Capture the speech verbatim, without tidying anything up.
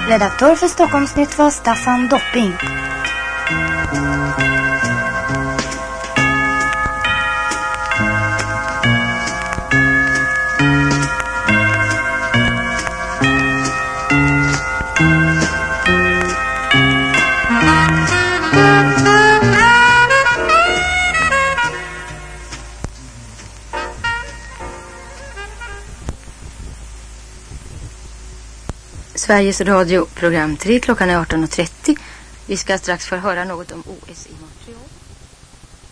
Redaktör för Stockholmsnytt var Staffan Dopping. Sveriges Radio, program tre, klockan är arton och trettio. Vi ska strax få höra något om O S i morgon.